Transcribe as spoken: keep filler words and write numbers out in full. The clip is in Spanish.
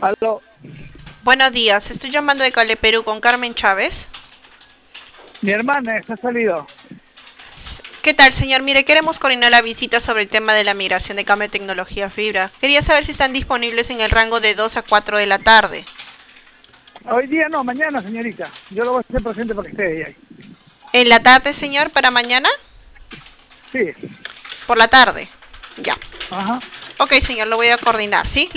Aló, Buenos días, estoy llamando de Cale, Perú con Carmen Chávez. mi hermana está salido. ¿Qué tal, señor? Mire, queremos coordinar la visita sobre el tema de la migración de cambio de tecnología fibra. Quería saber si están disponibles en el rango de dos a cuatro de la tarde. Hoy día no, mañana, señorita. Yo lo voy a hacer presente para que esté ahí. ¿En la tarde, señor, para mañana? Sí, Por la tarde. Ya. ajá. Ok, señor, lo voy a coordinar, ¿sí?